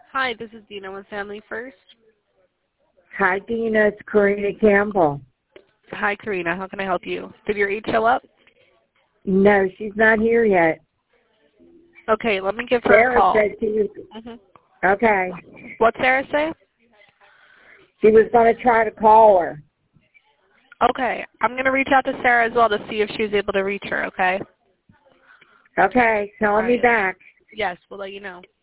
Hi, this is Dina with Family First. Hi, Dina. It's Karina Campbell. Hi, Karina. How can I help you? Did your aide show up? No, she's not here yet. Okay, let me give her Sarah a call. said she was... Okay. What's Sarah say? She was going to try to call her. Okay, I'm going to reach out to Sarah as well to see if she's able to reach her, okay? Okay, calling me back. Yes, we'll let you know.